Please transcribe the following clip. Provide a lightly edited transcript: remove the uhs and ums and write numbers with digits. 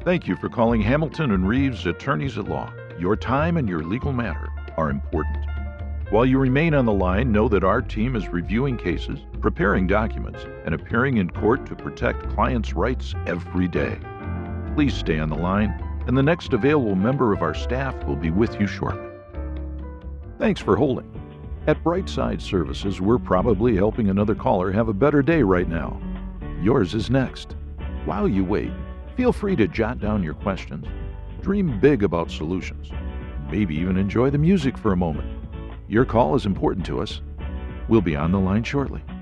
Thank you for calling Hamilton and Reeves Attorneys at Law. Your time and your legal matter are important. While you remain on the line, know that our team is reviewing cases, preparing documents, and appearing in court to protect clients' rights every day. Please stay on the line, and the next available member of our staff will be with you shortly. Thanks for holding. At Brightside Services, we're probably helping another caller have a better day right now. Yours is next. While you wait, feel free to jot down your questions, dream big about solutions, and maybe even enjoy the music for a moment. Your call is important to us. We'll be on the line shortly.